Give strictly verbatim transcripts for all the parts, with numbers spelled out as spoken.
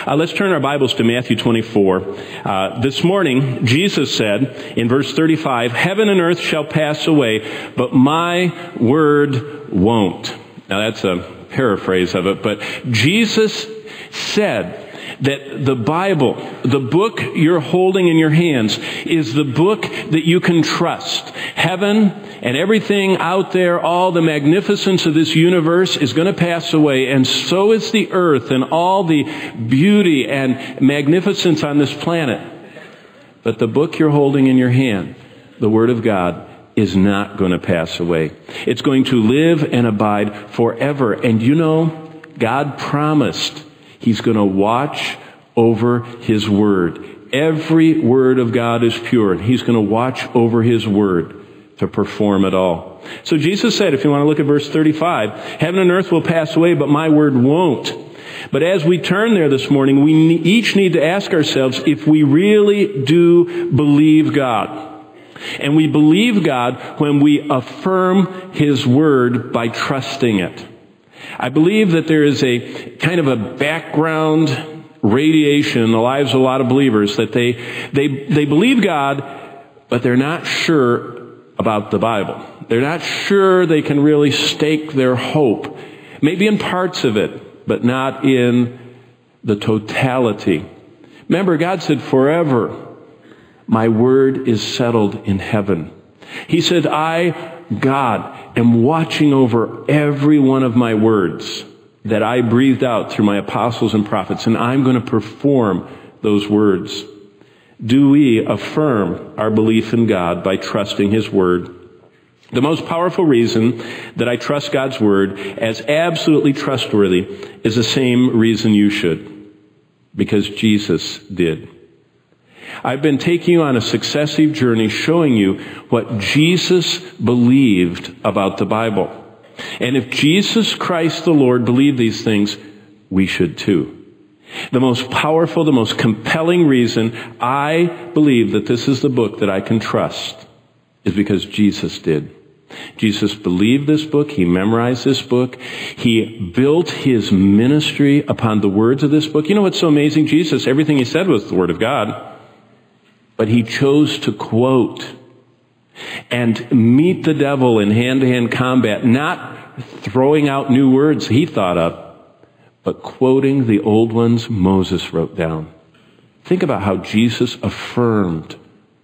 Uh, let's turn our Bibles to Matthew twenty-four. Uh, this morning, Jesus said in verse thirty-five, "Heaven and earth shall pass away, but my word won't." Now that's a paraphrase of it, but Jesus said that the Bible, the book you're holding in your hands, is the book that you can trust. Heaven and everything out there, all the magnificence of this universe is going to pass away, and so is the earth and all the beauty and magnificence on this planet. But the book you're holding in your hand, the Word of God, is not going to pass away. It's going to live and abide forever. And you know, God promised He's going to watch over His Word. Every word of God is pure, and He's going to watch over His Word to perform it all. So Jesus said, if you want to look at verse thirty-five, "Heaven and earth will pass away, but my word won't." But as we turn there this morning, we each need to ask ourselves if we really do believe God. And we believe God when we affirm His Word by trusting it. I believe that there is a kind of a background radiation in the lives of a lot of believers that they they they believe God, but they're not sure about the Bible. They're not sure they can really stake their hope, maybe in parts of it, but not in the totality. Remember, God said, "Forever my word is settled in heaven." He said, "I, God, am watching over every one of my words that I breathed out through my apostles and prophets, and I'm going to perform those words." Do we affirm our belief in God by trusting His Word? The most powerful reason that I trust God's Word as absolutely trustworthy is the same reason you should. Because Jesus did. I've been taking you on a successive journey showing you what Jesus believed about the Bible. And if Jesus Christ the Lord believed these things, we should too. The most powerful, the most compelling reason I believe that this is the book that I can trust is because Jesus did. Jesus believed this book. He memorized this book. He built His ministry upon the words of this book. You know what's so amazing? Jesus, everything He said was the Word of God. But He chose to quote and meet the devil in hand-to-hand combat, not throwing out new words He thought up, but quoting the old ones Moses wrote down. Think about how Jesus affirmed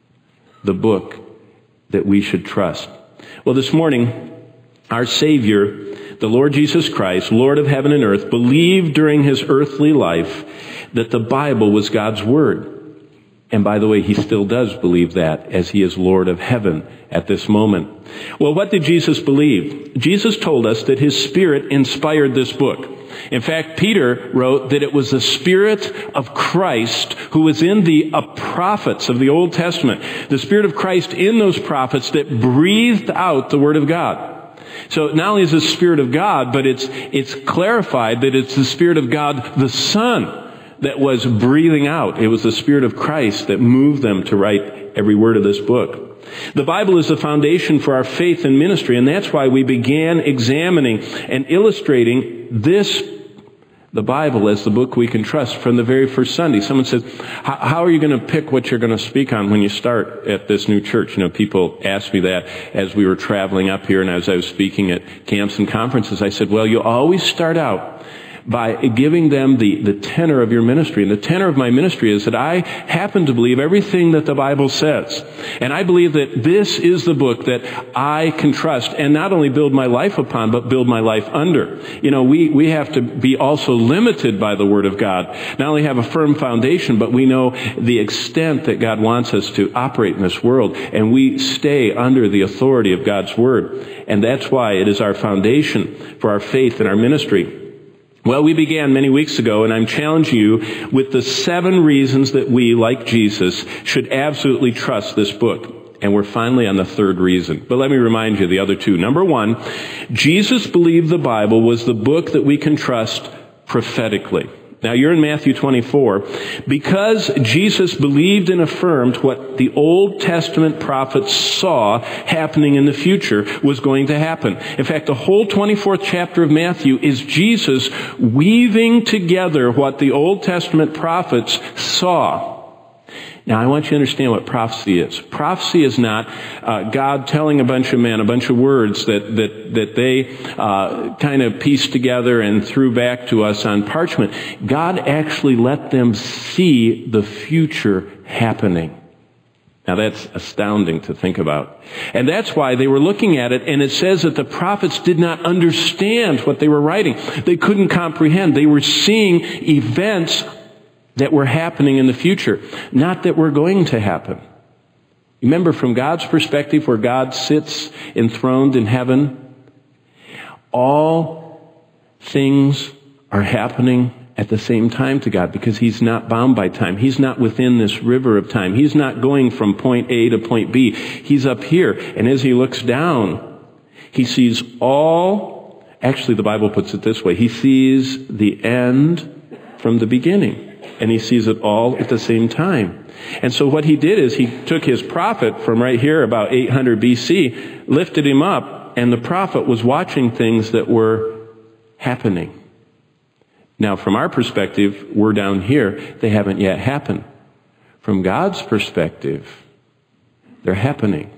the book that we should trust. Well, this morning, our Savior, the Lord Jesus Christ, Lord of heaven and earth, believed during His earthly life that the Bible was God's Word. And by the way, He still does believe that as He is Lord of heaven at this moment. Well, what did Jesus believe? Jesus told us that His Spirit inspired this book. In fact, Peter wrote that it was the Spirit of Christ who was in the uh, prophets of the Old Testament. The Spirit of Christ in those prophets that breathed out the Word of God. So not only is it the Spirit of God, but it's it's clarified that it's the Spirit of God, the Son, that was breathing out. It was the Spirit of Christ that moved them to write every word of this book. The Bible is the foundation for our faith and ministry, and that's why we began examining and illustrating this, the Bible, as the book we can trust from the very first Sunday. Someone says, how are you going to pick what you're going to speak on when you start at this new church? You know, people asked me that as we were traveling up here and as I was speaking at camps and conferences. I said, well, you always start out by giving them the, the tenor of your ministry. And the tenor of my ministry is that I happen to believe everything that the Bible says. And I believe that this is the book that I can trust and not only build my life upon, but build my life under. You know, we, we have to be also limited by the Word of God. Not only have a firm foundation, but we know the extent that God wants us to operate in this world. And we stay under the authority of God's Word. And that's why it is our foundation for our faith and our ministry. Well, we began many weeks ago, and I'm challenging you with the seven reasons that we, like Jesus, should absolutely trust this book. And we're finally on the third reason. But let me remind you the other two. Number one, Jesus believed the Bible was the book that we can trust prophetically. Now you're in Matthew twenty-four. Because Jesus believed and affirmed what the Old Testament prophets saw happening in the future was going to happen. In fact, the whole twenty-fourth chapter of Matthew is Jesus weaving together what the Old Testament prophets saw. Now, I want you to understand what prophecy is. Prophecy is not uh, God telling a bunch of men a bunch of words that that that they uh, kind of pieced together and threw back to us on parchment. God actually let them see the future happening. Now, that's astounding to think about. And that's why they were looking at it, and it says that the prophets did not understand what they were writing. They couldn't comprehend. They were seeing events that were happening in the future, not that were going to happen. Remember, from God's perspective, where God sits enthroned in heaven, all things are happening at the same time to God because He's not bound by time. He's not within this river of time. He's not going from point A to point B. He's up here. And as He looks down, He sees all, actually the Bible puts it this way, He sees the end from the beginning. And He sees it all at the same time. And so what He did is He took His prophet from right here about eight hundred B C, lifted him up, and the prophet was watching things that were happening. Now, from our perspective, we're down here. They haven't yet happened. From God's perspective, they're happening.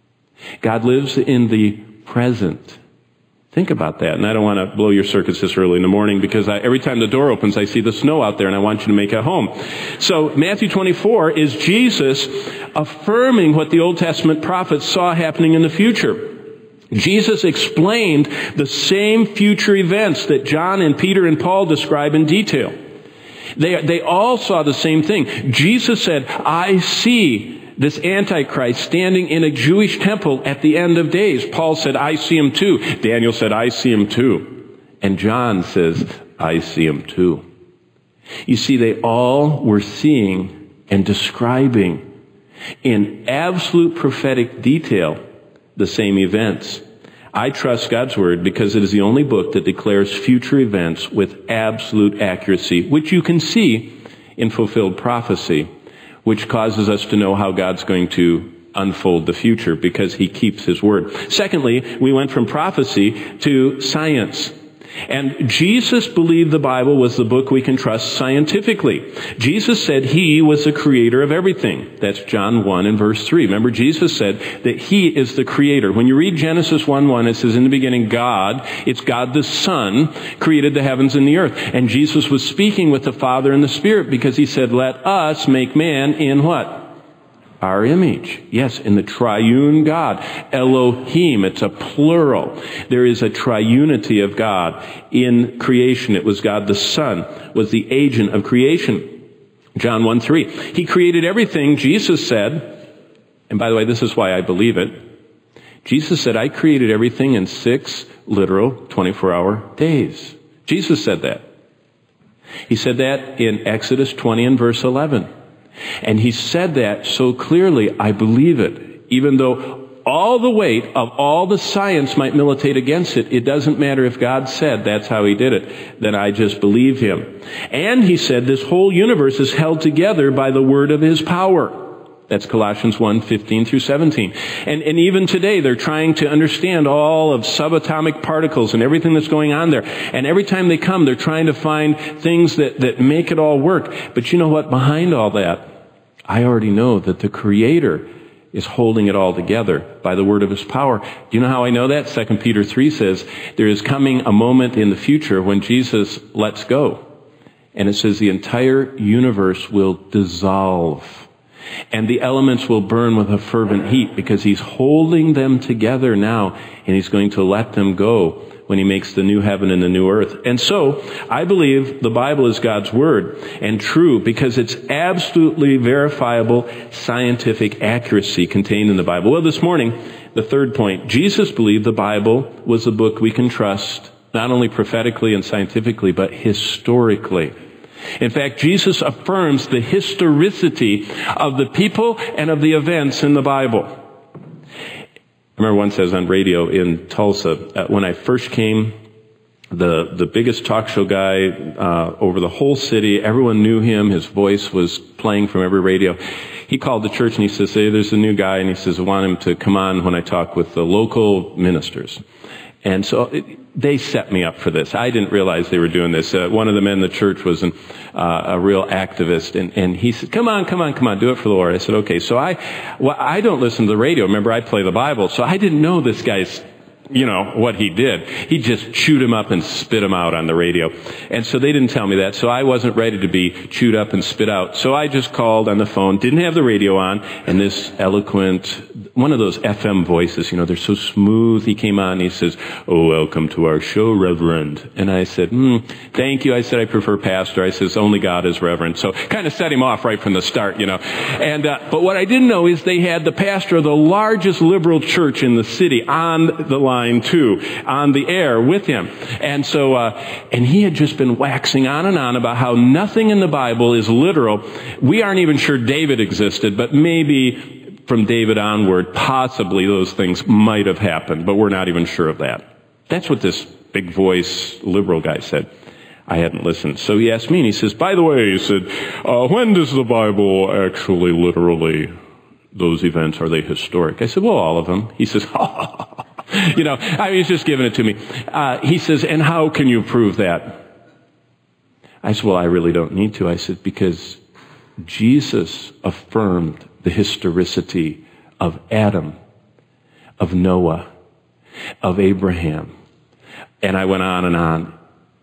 God lives in the present. Think about that. And I don't want to blow your circuits this early in the morning because I, every time the door opens, I see the snow out there and I want you to make it home. So Matthew twenty-four is Jesus affirming what the Old Testament prophets saw happening in the future. Jesus explained the same future events that John and Peter and Paul describe in detail. They, they all saw the same thing. Jesus said, I see this Antichrist standing in a Jewish temple at the end of days. Paul said, I see him too. Daniel said, I see him too. And John says, I see him too. You see, they all were seeing and describing in absolute prophetic detail the same events. I trust God's Word because it is the only book that declares future events with absolute accuracy, which you can see in fulfilled prophecy, which causes us to know how God's going to unfold the future because He keeps His word. Secondly, we went from prophecy to science. And Jesus believed the Bible was the book we can trust scientifically. Jesus said He was the creator of everything. That's John one and verse three. Remember, Jesus said that He is the creator. When you read Genesis one one, it says, in the beginning, God, it's God the Son, created the heavens and the earth. And Jesus was speaking with the Father and the Spirit because He said, let us make man in what? Our image. Yes, in the triune God. Elohim, it's a plural. There is a triunity of God in creation. It was God the Son, was the agent of creation. John one three. He created everything, Jesus said, and by the way, this is why I believe it. Jesus said, I created everything in six literal twenty-four hour days. Jesus said that. He said that in Exodus twenty and verse eleven. And He said that so clearly, I believe it. Even though all the weight of all the science might militate against it, it doesn't matter if God said that's how He did it. Then I just believe Him. And He said this whole universe is held together by the word of His power. That's Colossians one fifteen through seventeen. And, and even today, they're trying to understand all of subatomic particles and everything that's going on there. And every time they come, they're trying to find things that, that make it all work. But you know what? Behind all that, I already know that the Creator is holding it all together by the word of His power. Do you know how I know that? Second Peter three says, there is coming a moment in the future when Jesus lets go. And it says the entire universe will dissolve. And the elements will burn with a fervent heat because He's holding them together now, and He's going to let them go when He makes the new heaven and the new earth. And so, I believe the Bible is God's Word and true because it's absolutely verifiable scientific accuracy contained in the Bible. Well, this morning, the third point, Jesus believed the Bible was a book we can trust, not only prophetically and scientifically, but historically. In fact, Jesus affirms the historicity of the people and of the events in the Bible. I remember one says on radio in Tulsa, uh, when I first came the the biggest talk show guy uh, over the whole city. Everyone knew him. His voice was playing from every radio. He called the church and he says, hey, there's a new guy, and he says, I want him to come on when I talk with the local ministers. And so it, they set me up for this. I didn't realize they were doing this. Uh, one of the men in the church was an, uh, a real activist, and, and he said, come on, come on, come on, do it for the Lord. I said, okay. So I, well, I don't listen to the radio. Remember, I play the Bible, so I didn't know this guy's, you know, what he did. He just chewed him up and spit him out on the radio. And so they didn't tell me that, so I wasn't ready to be chewed up and spit out. So I just called on the phone, didn't have the radio on, and this eloquent, one of those F M voices, you know, they're so smooth. He came on and he says, oh, welcome to our show, Reverend. And I said, hmm, thank you. I said, I prefer pastor. I says, only God is Reverend. So kind of set him off right from the start, you know. And, uh, but what I didn't know is they had the pastor of the largest liberal church in the city on the line too, on the air with him. And so, uh, and he had just been waxing on and on about how nothing in the Bible is literal. We aren't even sure David existed, but maybe from David onward, possibly those things might have happened, but we're not even sure of that. That's what this big voice liberal guy said. I hadn't listened. So he asked me, and he says, by the way, he said, uh, when does the Bible actually literally, those events, are they historic? I said, well, all of them. He says, you know, I mean, he's just giving it to me. Uh, he says, and how can you prove that? I said, well, I really don't need to. I said, because Jesus affirmed the historicity of Adam, of Noah, of Abraham. And I went on and on.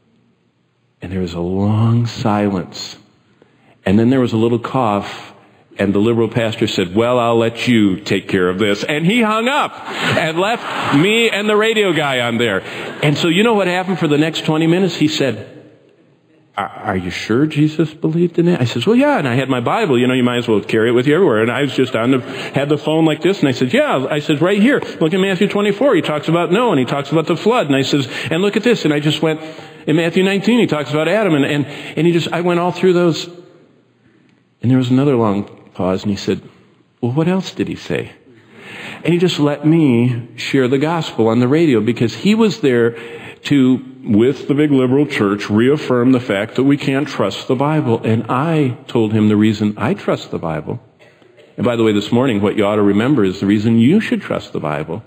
And there was a long silence. And then there was a little cough. And the liberal pastor said, well, I'll let you take care of this. And he hung up and left me and the radio guy on there. And so you know what happened for the next twenty minutes? He said, are, are you sure Jesus believed in it? I says, well, yeah. And I had my Bible. You know, you might as well carry it with you everywhere. And I was just on the, had the phone like this. And I said, yeah. I said, right here. Look at Matthew twenty-four. He talks about Noah and he talks about the flood. And I says, and look at this. And I just went, in Matthew nineteen, he talks about Adam. And, and, and he just, I went all through those. And there was another long pause, and he said, well, what else did he say? And he just let me share the gospel on the radio, because he was there to, with the big liberal church, reaffirm the fact that we can't trust the Bible. And I told him the reason I trust the Bible. And by the way, this morning, what you ought to remember is the reason you should trust the Bible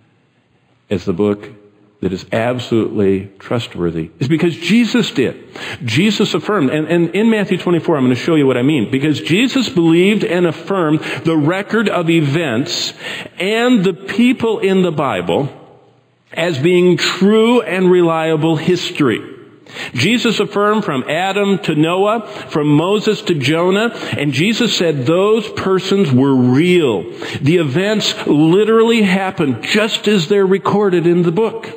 as the book that is absolutely trustworthy is because Jesus did. Jesus affirmed. And, and in Matthew twenty-four, I'm going to show you what I mean. Because Jesus believed and affirmed the record of events and the people in the Bible as being true and reliable history. Jesus affirmed from Adam to Noah, from Moses to Jonah, and Jesus said those persons were real. The events literally happened just as they're recorded in the book.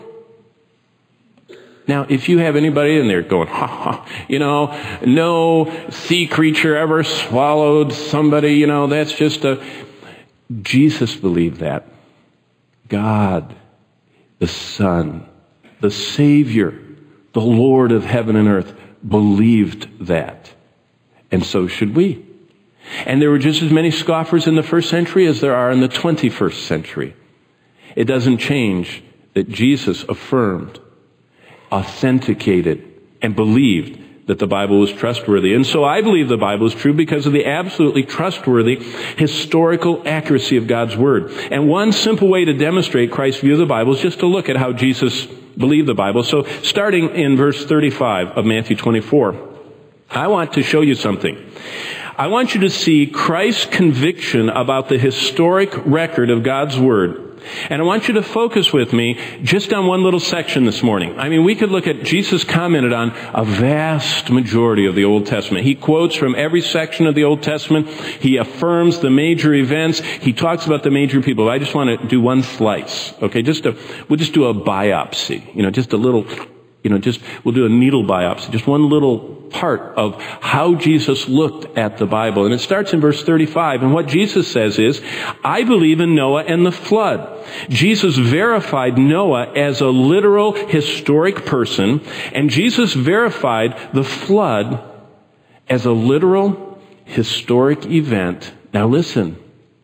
Now, if you have anybody in there going, ha ha, you know, no sea creature ever swallowed somebody, you know, that's just a... Jesus believed that. God, the Son, the Savior, the Lord of heaven and earth, believed that. And so should we. And there were just as many scoffers in the first century as there are in the twenty-first century. It doesn't change that Jesus affirmed, authenticated, and believed that the Bible was trustworthy. And so I believe the Bible is true because of the absolutely trustworthy historical accuracy of God's Word. And one simple way to demonstrate Christ's view of the Bible is just to look at how Jesus believed the Bible. So starting in verse thirty-five of Matthew twenty-four, I want to show you something. I want you to see Christ's conviction about the historic record of God's Word. And I want you to focus with me just on one little section this morning. I mean, we could look at, Jesus commented on a vast majority of the Old Testament. He quotes from every section of the Old Testament. He affirms the major events. He talks about the major people. I just want to do one slice, okay? Just a, we'll just do a biopsy, you know, just a little, you know, just, we'll do a needle biopsy, just one little part of how Jesus looked at the Bible. And it starts in verse thirty-five. And what Jesus says is, I believe in Noah and the flood. Jesus verified Noah as a literal historic person, and Jesus verified the flood as a literal historic event. Now listen,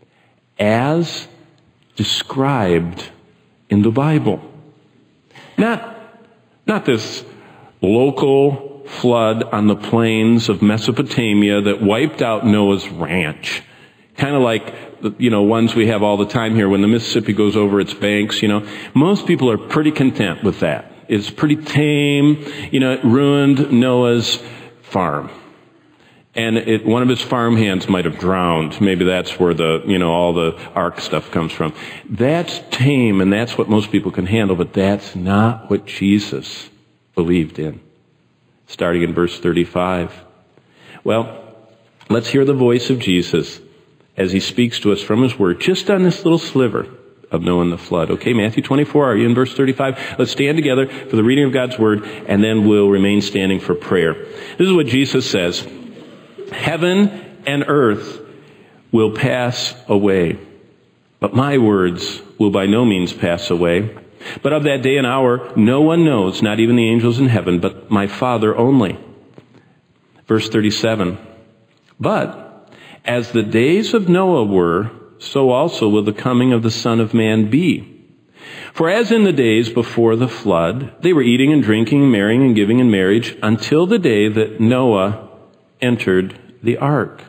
as described in the Bible. Not Not this local flood on the plains of Mesopotamia that wiped out Noah's ranch. Kind of like, you know, ones we have all the time here when the Mississippi goes over its banks, you know. Most people are pretty content with that. It's pretty tame. You know, it ruined Noah's farm. And it, one of his farm hands might have drowned. Maybe that's where the, you know, all the ark stuff comes from. That's tame, and that's what most people can handle, but that's not what Jesus believed in. Starting in verse thirty-five. Well, let's hear the voice of Jesus as he speaks to us from his word, just on this little sliver of Noah and the flood. Okay, Matthew twenty-four, are you in verse thirty-five? Let's stand together for the reading of God's word, and then we'll remain standing for prayer. This is what Jesus says. Heaven and earth will pass away, but my words will by no means pass away. But of that day and hour, no one knows, not even the angels in heaven, but my Father only. Verse thirty-seven. But as the days of Noah were, so also will the coming of the Son of Man be. For as in the days before the flood, they were eating and drinking, marrying and giving in marriage, until the day that Noah entered the ark.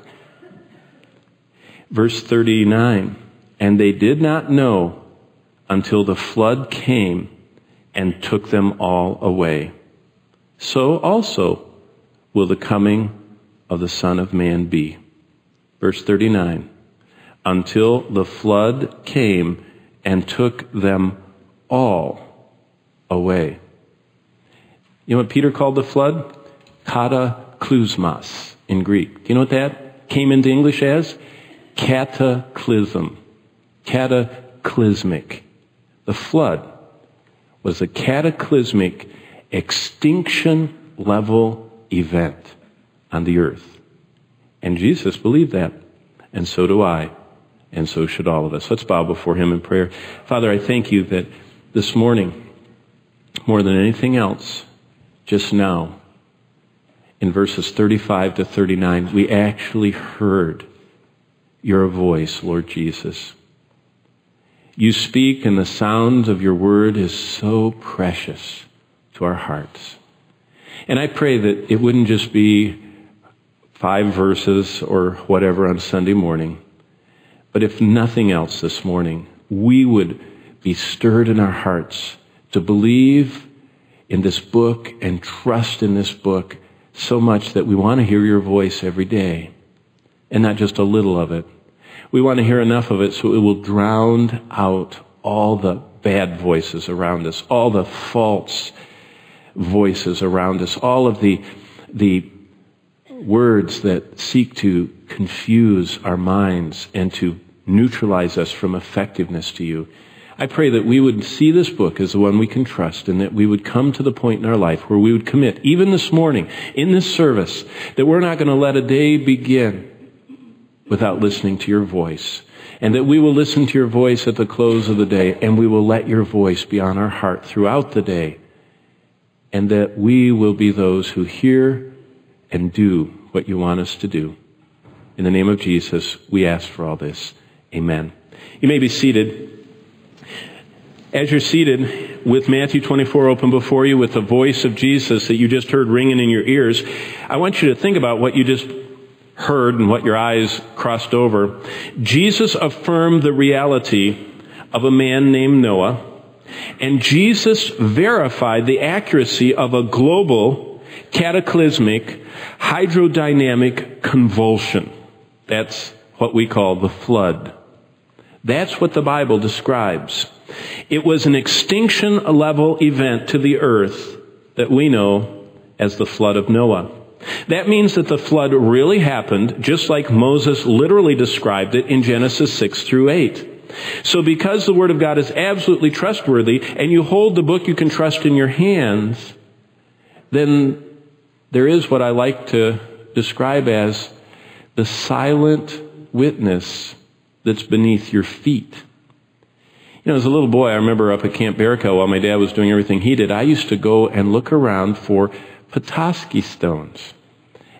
Verse thirty-nine. And they did not know until the flood came and took them all away. So also will the coming of the Son of Man be. Verse thirty-nine. Until the flood came and took them all away. You know what Peter called the flood? Cataclysmos in Greek. Do you know what that came into English as? Cataclysm. Cataclysmic. The flood was a cataclysmic extinction level event on the earth. And Jesus believed that. And so do I. And so should all of us. Let's bow before him in prayer. Father, I thank you that this morning, more than anything else, just now, in verses thirty-five to thirty-nine, we actually heard your voice, Lord Jesus. You speak, and the sound of your word is so precious to our hearts. And I pray that it wouldn't just be five verses or whatever on Sunday morning, but if nothing else this morning, we would be stirred in our hearts to believe in this book and trust in this book so much that we want to hear your voice every day, and not just a little of it. We want to hear enough of it so it will drown out all the bad voices around us, all the false voices around us, all of the, the words that seek to confuse our minds and to neutralize us from effectiveness to you. I pray that we would see this book as the one we can trust, and that we would come to the point in our life where we would commit, even this morning, in this service, that we're not going to let a day begin without listening to your voice, and that we will listen to your voice at the close of the day, and we will let your voice be on our heart throughout the day, and that we will be those who hear and do what you want us to do. In the name of Jesus, we ask for all this. Amen. You may be seated. As you're seated with Matthew twenty-four open before you, with the voice of Jesus that you just heard ringing in your ears, I want you to think about what you just heard and what your eyes crossed over. Jesus affirmed the reality of a man named Noah, and Jesus verified the accuracy of a global, cataclysmic, hydrodynamic convulsion. That's what we call the flood. That's what the Bible describes. It was an extinction-level event to the earth that we know as the flood of Noah. That means that the flood really happened just like Moses literally described it in Genesis six through eight. So because the Word of God is absolutely trustworthy, and you hold the book you can trust in your hands, then there is what I like to describe as the silent witness that's beneath your feet. You know, as a little boy, I remember up at Camp Barakel, while my dad was doing everything he did, I used to go and look around for Petoskey stones.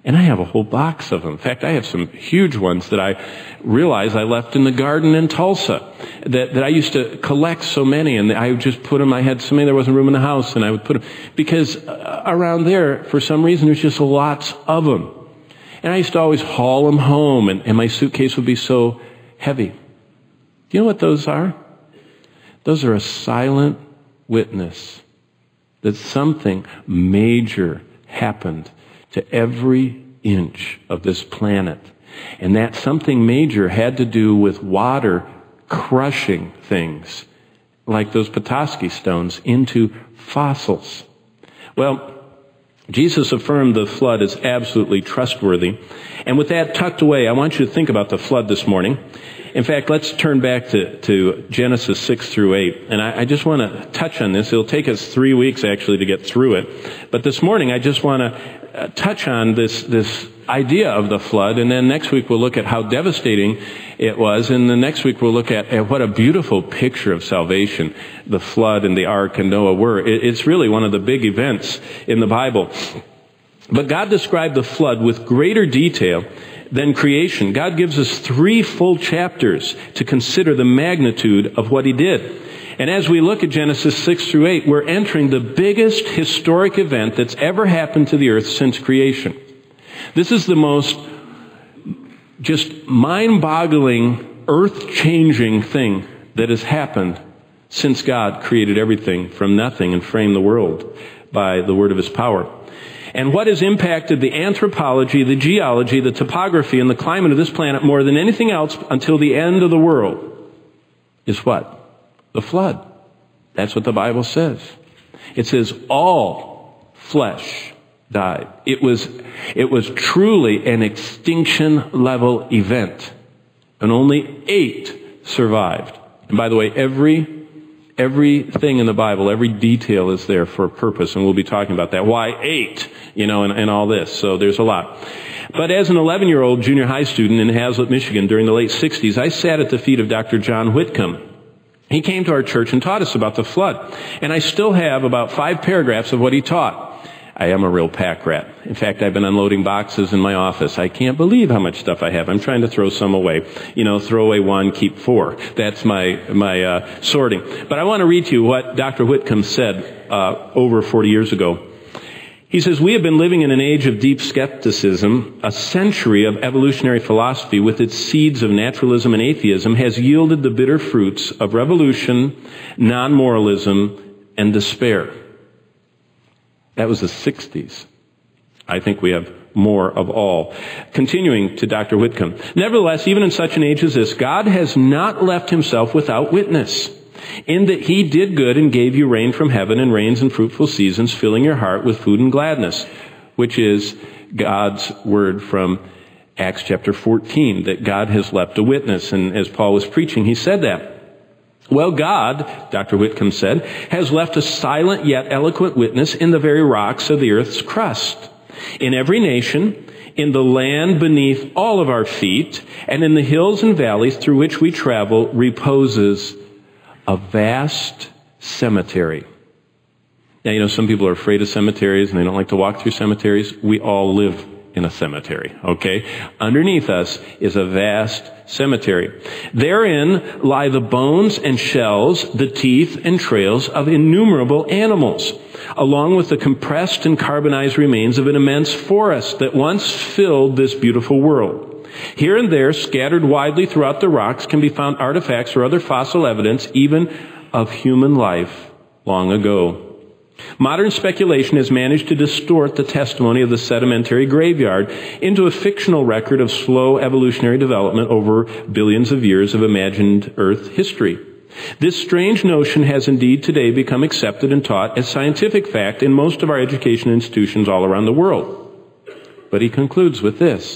And I have a whole box of them. In fact, I have some huge ones that I realize I left in the garden in Tulsa that, that I used to collect so many, and I would just put them, I had so many there wasn't room in the house, and I would put them, because uh, around there, for some reason, there's just lots of them. And I used to always haul them home, and, and my suitcase would be so heavy. Do you know what those are? Those are a silent witness that something major happened to every inch of this planet. And that something major had to do with water crushing things, like those Petoskey stones, into fossils. Well, Jesus affirmed the flood is absolutely trustworthy. And with that tucked away, I want you to think about the flood this morning. In fact, let's turn back to, to Genesis six through eight. And I, I just want to touch on this. It'll take us three weeks actually to get through it. But this morning, I just want to uh, touch on this, this idea of the flood. And then next week, we'll look at how devastating it was. And the next week, we'll look at, at what a beautiful picture of salvation the flood and the ark and Noah were. It, it's really one of the big events in the Bible. But God described the flood with greater detail than creation. God gives us three full chapters to consider the magnitude of what he did. And as we look at Genesis six through eight, we're entering the biggest historic event that's ever happened to the earth since creation. This is the most just mind-boggling, earth-changing thing that has happened since God created everything from nothing and framed the world by the word of his power. And what has impacted the anthropology, the geology, the topography, and the climate of this planet more than anything else until the end of the world is what? The flood. That's what the Bible says. It says all flesh died. It was, it was truly an extinction-level event. And only eight survived. And by the way, every Everything in the Bible, every detail is there for a purpose, and we'll be talking about that. Why eight, you know, and, and all this. So there's a lot. But as an eleven-year-old junior high student in Hazlet, Michigan during the late sixties, I sat at the feet of Doctor John Whitcomb. He came to our church and taught us about the flood. And I still have about five paragraphs of what he taught. I am a real pack rat. In fact, I've been unloading boxes in my office. I can't believe how much stuff I have. I'm trying to throw some away. You know, throw away one, keep four. That's my my uh, sorting. But I want to read to you what Doctor Whitcomb said uh, over forty years ago. He says, "We have been living in an age of deep skepticism. A century of evolutionary philosophy with its seeds of naturalism and atheism has yielded the bitter fruits of revolution, non-moralism, and despair." That was the sixties. I think we have more of all. Continuing to Doctor Whitcomb. "Nevertheless, even in such an age as this, God has not left himself without witness, in that he did good and gave you rain from heaven and rains and fruitful seasons, filling your heart with food and gladness," which is God's word from Acts chapter fourteen, that God has left a witness. And as Paul was preaching, he said that. Well, God, Doctor Whitcomb said, has left a silent yet eloquent witness in the very rocks of the earth's crust, in every nation, in the land beneath all of our feet, and in the hills and valleys through which we travel reposes a vast cemetery. Now, you know, some people are afraid of cemeteries and they don't like to walk through cemeteries. We all live in a cemetery, okay? Underneath us is a vast cemetery. Therein lie the bones and shells, the teeth and trails of innumerable animals, along with the compressed and carbonized remains of an immense forest that once filled this beautiful world. Here and there, scattered widely throughout the rocks, can be found artifacts or other fossil evidence, even of human life long ago. Modern speculation has managed to distort the testimony of the sedimentary graveyard into a fictional record of slow evolutionary development over billions of years of imagined Earth history. This strange notion has indeed today become accepted and taught as scientific fact in most of our education institutions all around the world. But he concludes with this: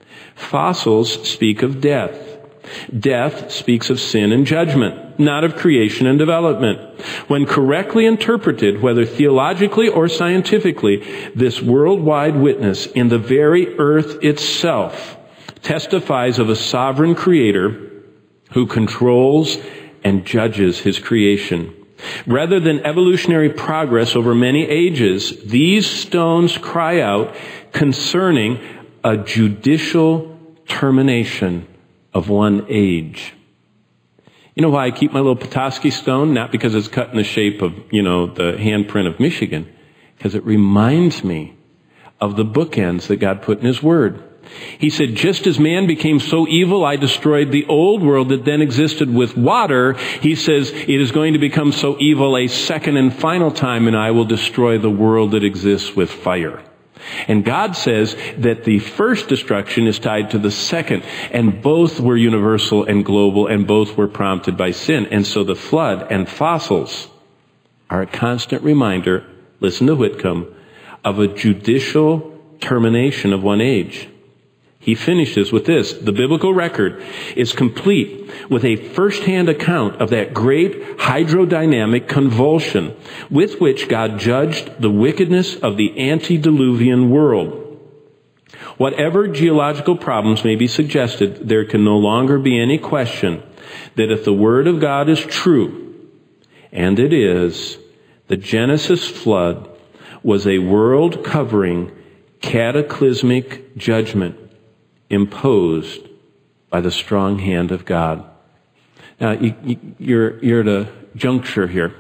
fossils speak of death. Death speaks of sin and judgment, not of creation and development. When correctly interpreted, whether theologically or scientifically, this worldwide witness in the very earth itself testifies of a sovereign creator who controls and judges his creation. Rather than evolutionary progress over many ages, these stones cry out concerning a judicial termination of one age. You know why I keep my little Petoskey stone? Not because it's cut in the shape of, you know, the handprint of Michigan, because it reminds me of the bookends that God put in His Word. He said, just as man became so evil, I destroyed the old world that then existed with water. He says, it is going to become so evil a second and final time, and I will destroy the world that exists with fire. And God says that the first destruction is tied to the second, and both were universal and global, and both were prompted by sin. And so the flood and fossils are a constant reminder, listen to Whitcomb, of a judicial termination of one age. He finishes with this: the biblical record is complete with a first-hand account of that great hydrodynamic convulsion with which God judged the wickedness of the antediluvian world. Whatever geological problems may be suggested, there can no longer be any question that if the Word of God is true, and it is, the Genesis flood was a world-covering cataclysmic judgment imposed by the strong hand of God. Now, you, you, you're, you're at a juncture here.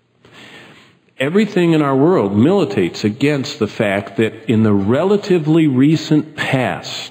Everything in our world militates against the fact that in the relatively recent past,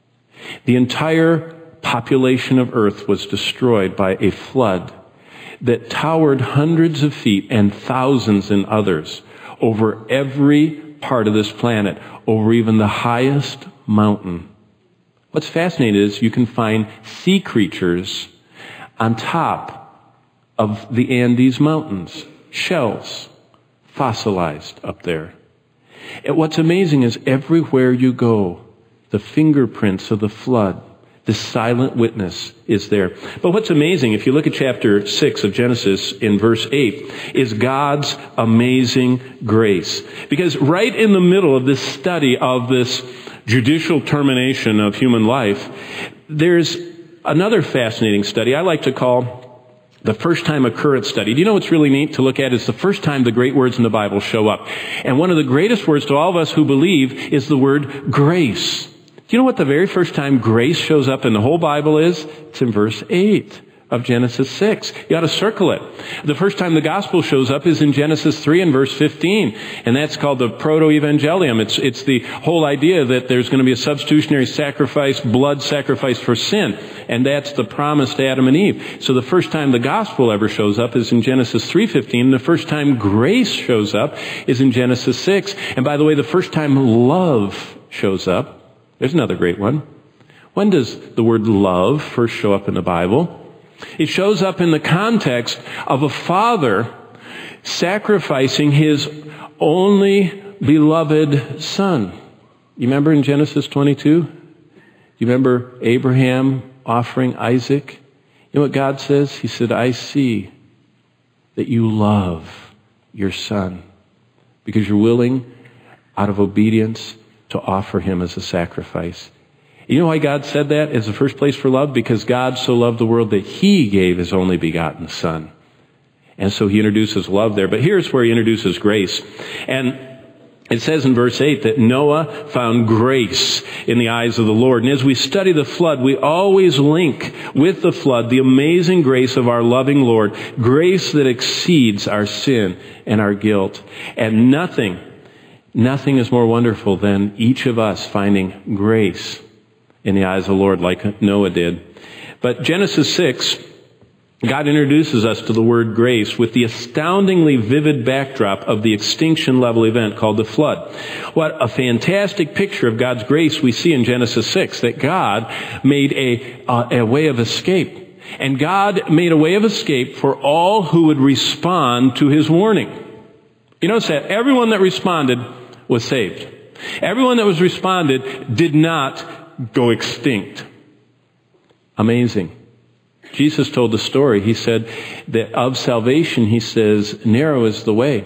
the entire population of Earth was destroyed by a flood that towered hundreds of feet and thousands in others over every part of this planet, over even the highest mountain. What's fascinating is you can find sea creatures on top of the Andes Mountains, shells fossilized up there. And what's amazing is everywhere you go, the fingerprints of the flood, the silent witness is there. But what's amazing, if you look at chapter six of Genesis in verse eight, is God's amazing grace. Because right in the middle of this study of this judicial termination of human life, there's another fascinating study I like to call the first time occurrence study. Do you know what's really neat to look at? It's the first time the great words in the Bible show up. And one of the greatest words to all of us who believe is the word grace. Do you know what the very first time grace shows up in the whole Bible is? It's in verse eight of Genesis six. You ought to circle it. The first time the gospel shows up is in Genesis three and verse fifteen. And that's called the proto-evangelium. It's, it's the whole idea that there's going to be a substitutionary sacrifice, blood sacrifice for sin. And that's the promise to Adam and Eve. So the first time the gospel ever shows up is in Genesis three fifteen. And the first time grace shows up is in Genesis six. And by the way, the first time love shows up, there's another great one. When does the word love first show up in the Bible? It shows up in the context of a father sacrificing his only beloved son. You remember in Genesis twenty-two? You remember Abraham offering Isaac? You know what God says? He said, I see that you love your son because you're willing, out of obedience, to offer him as a sacrifice. You know why God said that as the first place for love? Because God so loved the world that He gave His only begotten Son. And so He introduces love there. But here's where He introduces grace. And it says in verse eight that Noah found grace in the eyes of the Lord. And as we study the flood, we always link with the flood the amazing grace of our loving Lord, grace that exceeds our sin and our guilt. And nothing, nothing is more wonderful than each of us finding grace in the eyes of the Lord like Noah did. But Genesis six, God introduces us to the word grace with the astoundingly vivid backdrop of the extinction level event called the flood. What a fantastic picture of God's grace we see in Genesis six, that God made a, a, a way of escape. And God made a way of escape for all who would respond to His warning. You notice that everyone that responded was saved. Everyone that was responded did not go extinct. Amazing. Jesus told the story. He said that of salvation, He says, narrow is the way,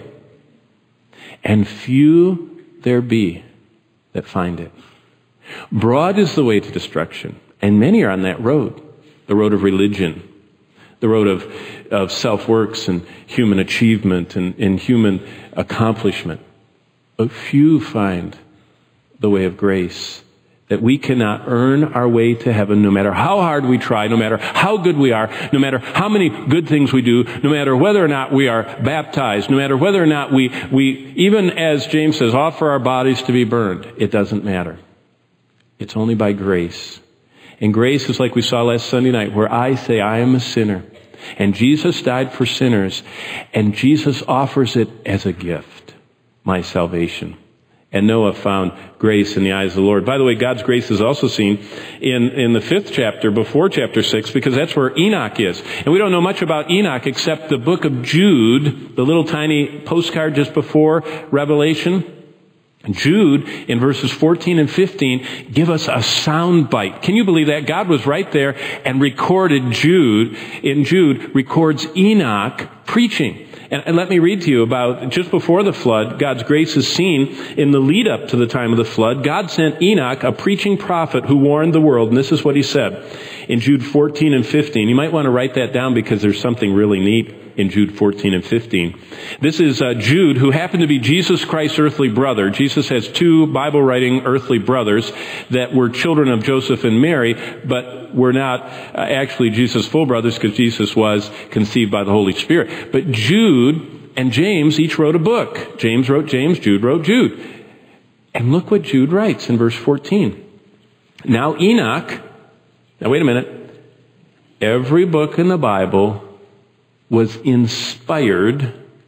and few there be that find it. Broad is the way to destruction, and many are on that road, the road of religion, the road of, of self-works and human achievement and, and human accomplishment. But few find the way of grace that we cannot earn our way to heaven no matter how hard we try, no matter how good we are, no matter how many good things we do, no matter whether or not we are baptized, no matter whether or not we, we even as James says, offer our bodies to be burned. It doesn't matter. It's only by grace. And grace is like we saw last Sunday night, where I say I am a sinner. And Jesus died for sinners. And Jesus offers it as a gift, my salvation. And Noah found grace in the eyes of the Lord. By the way, God's grace is also seen in, in the fifth chapter, before chapter six, because that's where Enoch is. And we don't know much about Enoch except the book of Jude, the little tiny postcard just before Revelation. Jude, in verses fourteen and fifteen, give us a sound bite. Can you believe that? God was right there and recorded Jude, in Jude, records Enoch preaching. And, and let me read to you about, just before the flood, God's grace is seen in the lead up to the time of the flood. God sent Enoch, a preaching prophet who warned the world, and this is what he said in Jude fourteen and fifteen. You might want to write that down because there's something really neat in Jude fourteen and fifteen. This is uh, Jude, who happened to be Jesus Christ's earthly brother. Jesus has two Bible-writing earthly brothers that were children of Joseph and Mary, but were not uh, actually Jesus' full brothers, because Jesus was conceived by the Holy Spirit. But Jude and James each wrote a book. James wrote James, Jude wrote Jude. And look what Jude writes in verse fourteen. Now Enoch, now wait a minute, every book in the Bible was inspired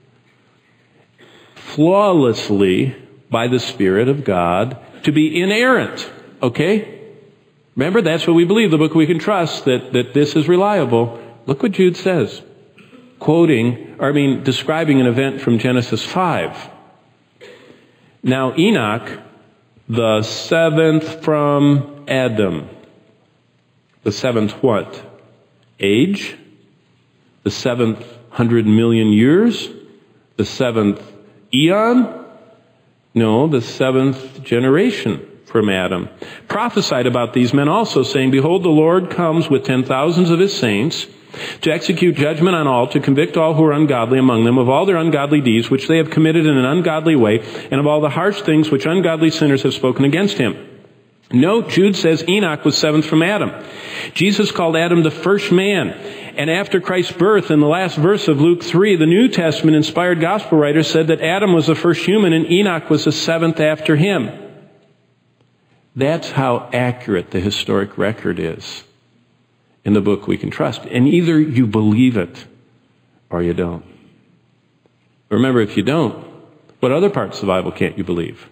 flawlessly by the Spirit of God to be inerrant. Okay? Remember, that's what we believe, the book we can trust, that, that this is reliable. Look what Jude says, quoting, or I mean, describing an event from Genesis five. Now Enoch, the seventh from Adam. The seventh what? Age? The seventh hundred million years? The seventh eon? No, the seventh generation from Adam. Prophesied about these men also, saying, Behold, the Lord comes with ten thousands of his saints to execute judgment on all, to convict all who are ungodly among them of all their ungodly deeds which they have committed in an ungodly way, and of all the harsh things which ungodly sinners have spoken against him. Note, Jude says Enoch was seventh from Adam. Jesus called Adam the first man. And after Christ's birth, in the last verse of Luke three, the New Testament inspired gospel writer said that Adam was the first human and Enoch was the seventh after him. That's how accurate the historic record is in the book we can trust. And either you believe it or you don't. Remember, if you don't, what other parts of the Bible can't you believe?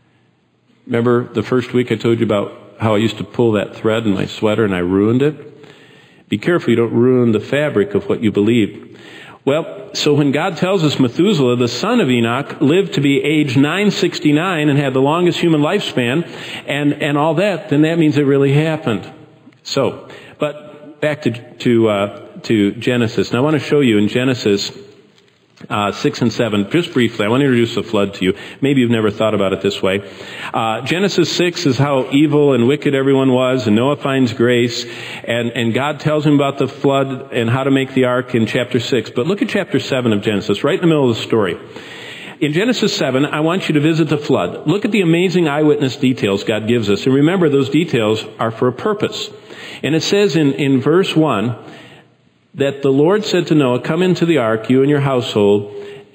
Remember the first week I told you about how I used to pull that thread in my sweater and I ruined it? Be careful you don't ruin the fabric of what you believe. Well, so when God tells us Methuselah, the son of Enoch, lived to be age nine sixty-nine and had the longest human lifespan and, and all that, then that means it really happened. So, but back to, to, uh, to Genesis. Now I want to show you in Genesis Uh, six and seven, just briefly, I want to introduce the flood to you. Maybe you've never thought about it this way. Uh, Genesis six is how evil and wicked everyone was, and Noah finds grace, and, and God tells him about the flood and how to make the ark in chapter six. But look at chapter seven of Genesis, right in the middle of the story. In Genesis seven, I want you to visit the flood. Look at the amazing eyewitness details God gives us, and remember those details are for a purpose. And it says in, in verse one, that the Lord said to Noah, Come into the ark, you and your household,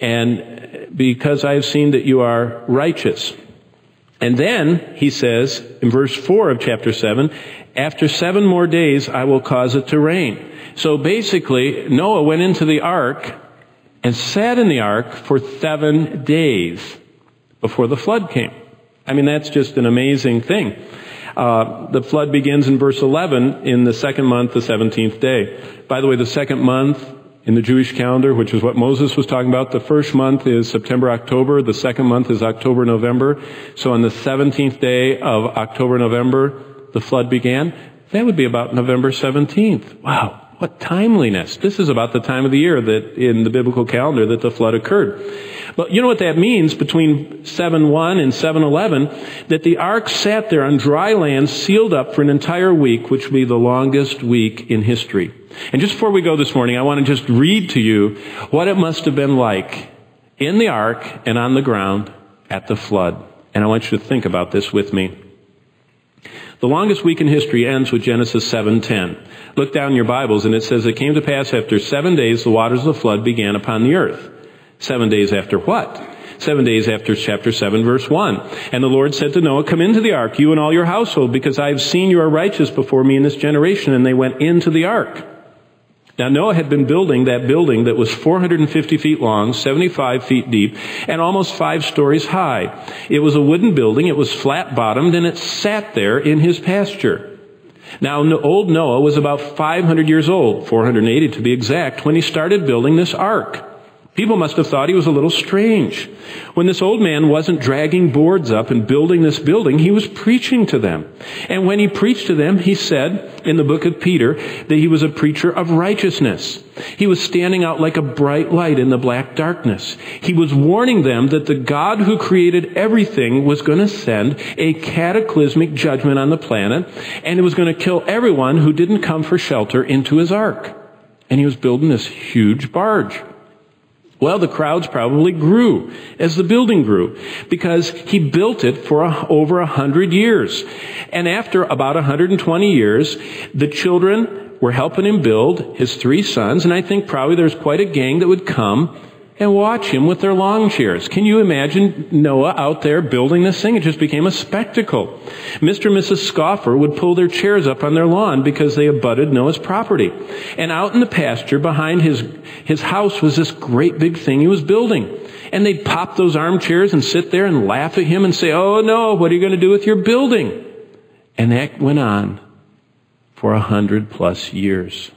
and because I have seen that you are righteous. And then, he says, in verse four of chapter seven, after seven more days, I will cause it to rain. So basically, Noah went into the ark and sat in the ark for seven days before the flood came. I mean, that's just an amazing thing. Uh, the flood begins in verse eleven in the second month, the seventeenth day. By the way, the second month in the Jewish calendar, which is what Moses was talking about, the first month is September, October. The second month is October, November. So on the seventeenth day of October, November, the flood began. That would be about November seventeenth. Wow, what timeliness. This is about the time of the year that in the biblical calendar that the flood occurred. But you know what that means between seven one and seven eleven? That the ark sat there on dry land, sealed up for an entire week, which would be the longest week in history. And just before we go this morning, I want to just read to you what it must have been like in the ark and on the ground at the flood. And I want you to think about this with me. The longest week in history ends with Genesis seven ten. Look down in your Bibles, and it says, it came to pass after seven days the waters of the flood began upon the earth. Seven days after what? Seven days after chapter seven, verse one. And the Lord said to Noah, come into the ark, you and all your household, because I have seen you are righteous before me in this generation. And they went into the ark. Now Noah had been building that building that was four hundred fifty feet long, seventy-five feet deep, and almost five stories high. It was a wooden building, it was flat-bottomed, and it sat there in his pasture. Now old Noah was about five hundred years old, four hundred eighty to be exact, when he started building this ark. People must have thought he was a little strange. When this old man wasn't dragging boards up and building this building, he was preaching to them. And when he preached to them, he said in the book of Peter that he was a preacher of righteousness. He was standing out like a bright light in the black darkness. He was warning them that the God who created everything was going to send a cataclysmic judgment on the planet, and it was going to kill everyone who didn't come for shelter into his ark. And he was building this huge barge. Well, the crowds probably grew as the building grew because he built it for a, over a hundred years. And after about a hundred and twenty years, the children were helping him build, his three sons, and I think probably there's quite a gang that would come and watch him with their lawn chairs. Can you imagine Noah out there building this thing? It just became a spectacle. Mister and Missus Scoffer would pull their chairs up on their lawn because they abutted Noah's property. And out in the pasture behind his, his house was this great big thing he was building. And they'd pop those armchairs and sit there and laugh at him and say, oh no, what are you going to do with your building? And that went on for a hundred plus years.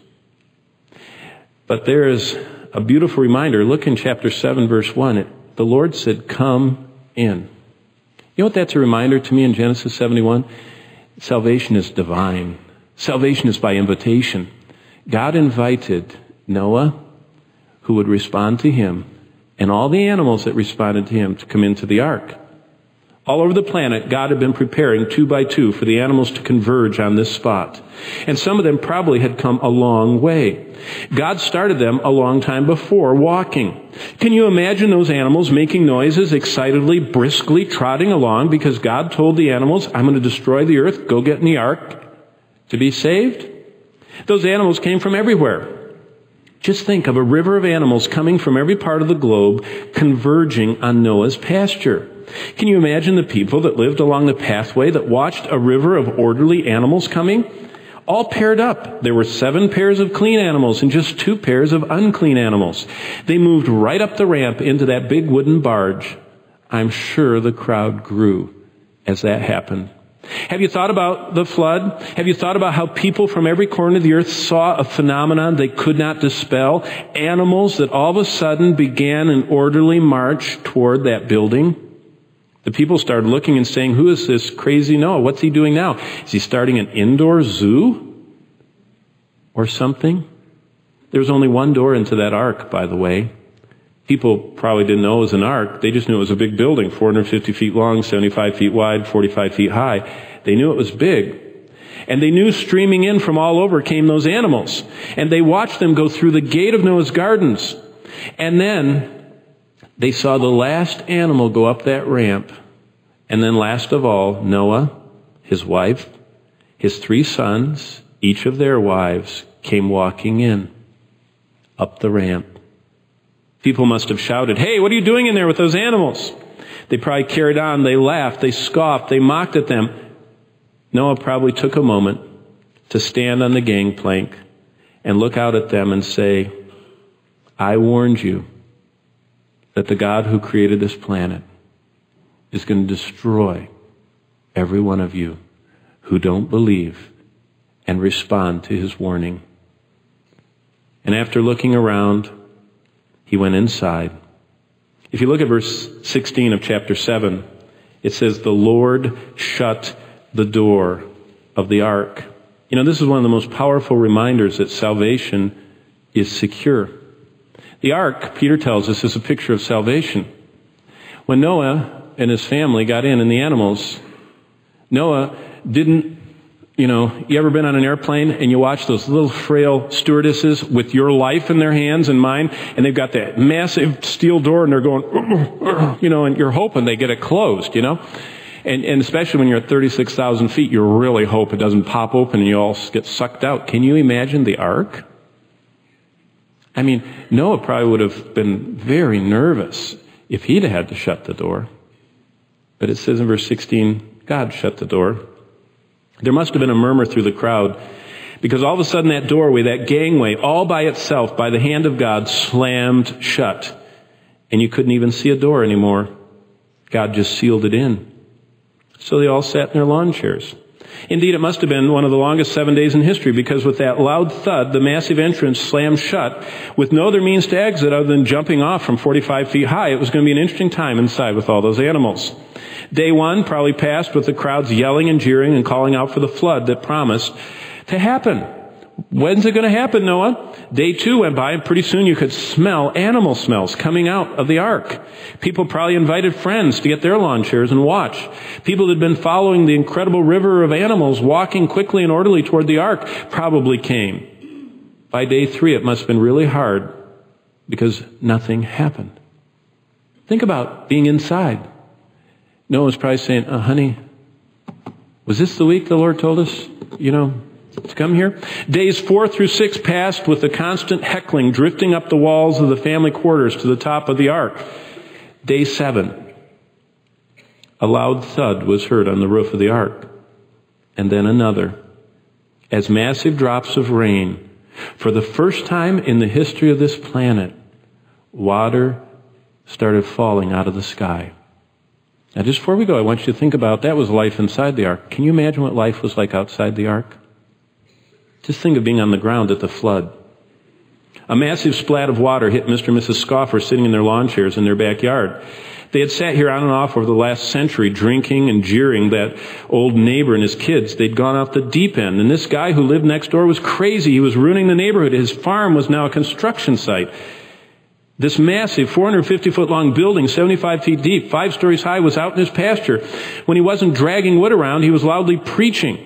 But there is a beautiful reminder. Look in chapter seven, verse one. It, the Lord said, come in. You know what that's a reminder to me in Genesis seventy-one? Salvation is divine. Salvation is by invitation. God invited Noah, who would respond to him, and all the animals that responded to him to come into the ark. All over the planet, God had been preparing two by two for the animals to converge on this spot. And some of them probably had come a long way. God started them a long time before walking. Can you imagine those animals making noises, excitedly, briskly trotting along because God told the animals, I'm going to destroy the earth, go get in the ark to be saved? Those animals came from everywhere. Just think of a river of animals coming from every part of the globe converging on Noah's pasture. Can you imagine the people that lived along the pathway that watched a river of orderly animals coming? All paired up. There were seven pairs of clean animals and just two pairs of unclean animals. They moved right up the ramp into that big wooden barge. I'm sure the crowd grew as that happened. Have you thought about the flood? Have you thought about how people from every corner of the earth saw a phenomenon they could not dispel? Animals that all of a sudden began an orderly march toward that building? The people started looking and saying, who is this crazy Noah? What's he doing now? Is he starting an indoor zoo or something? There was only one door into that ark, by the way. People probably didn't know it was an ark. They just knew it was a big building, four hundred fifty feet long, seventy-five feet wide, forty-five feet high. They knew it was big. And they knew streaming in from all over came those animals. And they watched them go through the gate of Noah's gardens. And then they saw the last animal go up that ramp. And then last of all, Noah, his wife, his three sons, each of their wives, came walking in up the ramp. People must have shouted, hey, what are you doing in there with those animals? They probably carried on. They laughed. They scoffed. They mocked at them. Noah probably took a moment to stand on the gangplank and look out at them and say, I warned you that the God who created this planet is going to destroy every one of you who don't believe and respond to his warning. And after looking around, he went inside. If you look at verse sixteen of chapter seven, it says, the Lord shut the door of the ark. You know, this is one of the most powerful reminders that salvation is secure. The ark, Peter tells us, is a picture of salvation. When Noah and his family got in and the animals, Noah didn't, you know, you ever been on an airplane and you watch those little frail stewardesses with your life in their hands and mine, and they've got that massive steel door and they're going, you know, and you're hoping they get it closed, you know. And, and especially when you're at thirty-six thousand feet, you really hope it doesn't pop open and you all get sucked out. Can you imagine the ark? I mean, Noah probably would have been very nervous if he'd had to shut the door. But it says in verse sixteen, God shut the door. There must have been a murmur through the crowd, because all of a sudden that doorway, that gangway, all by itself, by the hand of God, slammed shut. And you couldn't even see a door anymore. God just sealed it in. So they all sat in their lawn chairs. Indeed, it must have been one of the longest seven days in history, because with that loud thud, the massive entrance slammed shut with no other means to exit other than jumping off from forty-five feet high. It was going to be an interesting time inside with all those animals. Day one probably passed with the crowds yelling and jeering and calling out for the flood that promised to happen. When's it going to happen, Noah? Day two went by, and pretty soon you could smell animal smells coming out of the ark. People probably invited friends to get their lawn chairs and watch. People that had been following the incredible river of animals walking quickly and orderly toward the ark probably came. By day three, it must have been really hard because nothing happened. Think about being inside. Noah's probably saying, oh, honey, was this the week the Lord told us, you know, to come here? Days four through six passed with the constant heckling drifting up the walls of the family quarters to the top of the ark. Day seven, a loud thud was heard on the roof of the ark. And then another, as massive drops of rain, for the first time in the history of this planet, water started falling out of the sky. Now, just before we go, I want you to think about, that was life inside the ark. Can you imagine what life was like outside the ark? Just think of being on the ground at the flood. A massive splat of water hit Mister and Missus Scoffer sitting in their lawn chairs in their backyard. They had sat here on and off over the last century, drinking and jeering that old neighbor and his kids. They'd gone off the deep end, and this guy who lived next door was crazy. He was ruining the neighborhood. His farm was now a construction site. This massive four hundred fifty foot long building, seventy-five feet deep, five stories high, was out in his pasture. When he wasn't dragging wood around, he was loudly preaching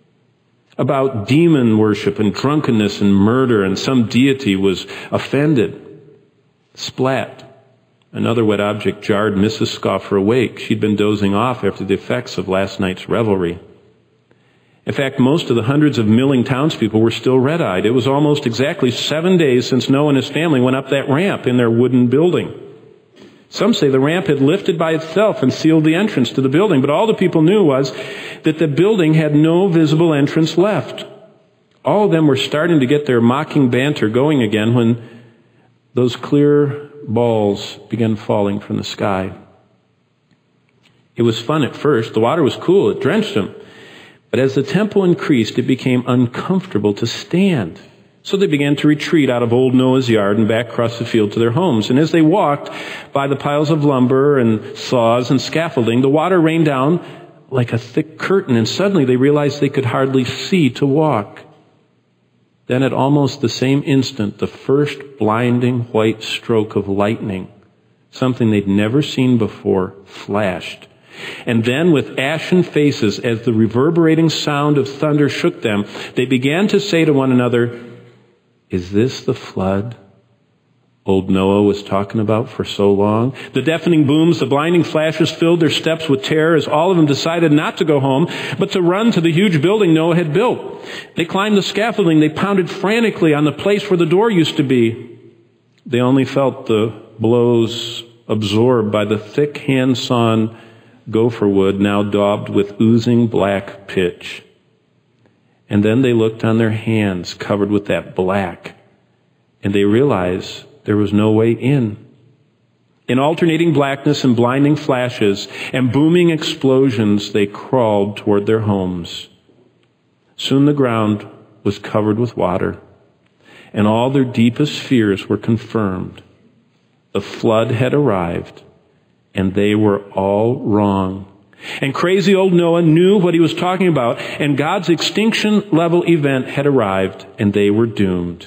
about demon worship and drunkenness and murder, and some deity was offended. Splat. Another wet object jarred Missus Scoffer awake. She'd been dozing off after the effects of last night's revelry. In fact, most of the hundreds of milling townspeople were still red-eyed. It was almost exactly seven days since Noah and his family went up that ramp in their wooden building. Some say the ramp had lifted by itself and sealed the entrance to the building, but all the people knew was that the building had no visible entrance left. All of them were starting to get their mocking banter going again when those clear balls began falling from the sky. It was fun at first. The water was cool. It drenched them. But as the tempo increased, it became uncomfortable to stand. So they began to retreat out of old Noah's yard and back across the field to their homes. And as they walked by the piles of lumber and saws and scaffolding, the water rained down like a thick curtain, and suddenly they realized they could hardly see to walk. Then at almost the same instant, the first blinding white stroke of lightning, something they'd never seen before, flashed. And then with ashen faces, as the reverberating sound of thunder shook them, they began to say to one another, "Is this the flood old Noah was talking about for so long?" The deafening booms, the blinding flashes filled their steps with terror as all of them decided not to go home, but to run to the huge building Noah had built. They climbed the scaffolding. They pounded frantically on the place where the door used to be. They only felt the blows absorbed by the thick hand-sawn gopher wood now daubed with oozing black pitch. And then they looked on their hands covered with that black, and they realized there was no way in. In alternating blackness and blinding flashes and booming explosions, they crawled toward their homes. Soon the ground was covered with water, and all their deepest fears were confirmed. The flood had arrived, and they were all wrong. And crazy old Noah knew what he was talking about, and God's extinction-level event had arrived, and they were doomed.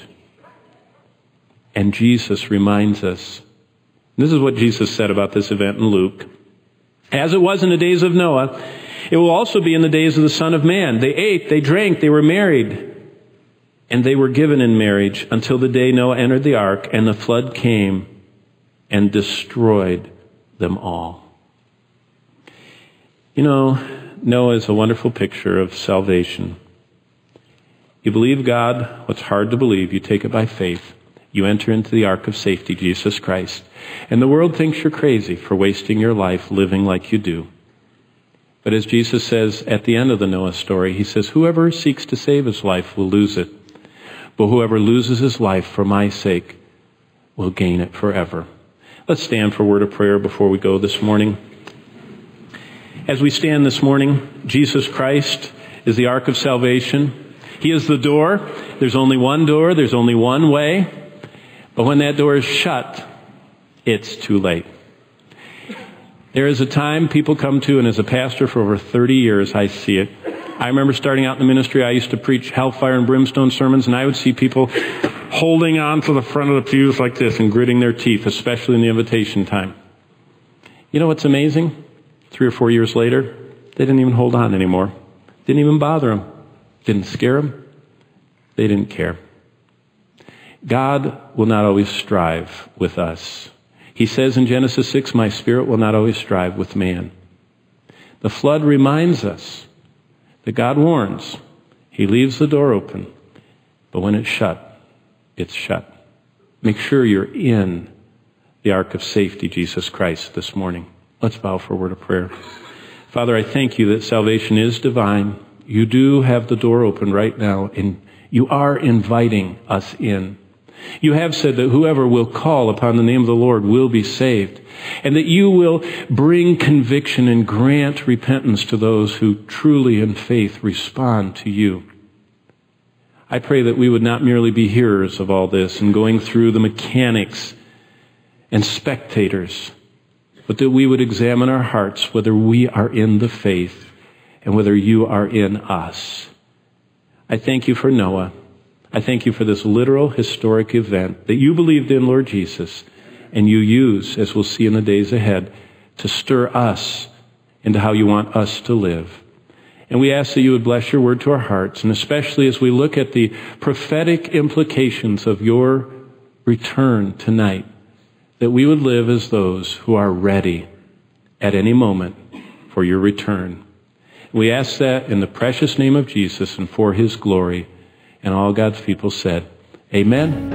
And Jesus reminds us, this is what Jesus said about this event in Luke. As it was in the days of Noah, it will also be in the days of the Son of Man. They ate, they drank, they were married, and they were given in marriage until the day Noah entered the ark, and the flood came and destroyed them all. You know, Noah is a wonderful picture of salvation. You believe God, what's hard to believe, you take it by faith. You enter into the ark of safety, Jesus Christ. And the world thinks you're crazy for wasting your life living like you do. But as Jesus says at the end of the Noah story, he says, whoever seeks to save his life will lose it. But whoever loses his life for my sake will gain it forever. Let's stand for a word of prayer before we go this morning. As we stand this morning, Jesus Christ is the ark of salvation. He is the door. There's only one door. There's only one way. But when that door is shut, it's too late. There is a time people come to, and as a pastor for over thirty years, I see it. I remember starting out in the ministry, I used to preach hellfire and brimstone sermons, and I would see people holding on to the front of the pews like this and gritting their teeth, especially in the invitation time. You know what's amazing? Three or four years later, they didn't even hold on anymore. Didn't even bother them. Didn't scare them. They didn't care. God will not always strive with us. He says in Genesis six, my spirit will not always strive with man. The flood reminds us that God warns. He leaves the door open, but when it's shut, it's shut. Make sure you're in the ark of safety, Jesus Christ, this morning. Let's bow for a word of prayer. Father, I thank you that salvation is divine. You do have the door open right now, and you are inviting us in. You have said that whoever will call upon the name of the Lord will be saved, and that you will bring conviction and grant repentance to those who truly in faith respond to you. I pray that we would not merely be hearers of all this and going through the mechanics and spectators, but that we would examine our hearts whether we are in the faith and whether you are in us. I thank you for Noah. I thank you for this literal historic event that you believed in, Lord Jesus, and you use, as we'll see in the days ahead, to stir us into how you want us to live. And we ask that you would bless your word to our hearts, and especially as we look at the prophetic implications of your return tonight, that we would live as those who are ready at any moment for your return. We ask that in the precious name of Jesus and for his glory. And all God's people said, amen.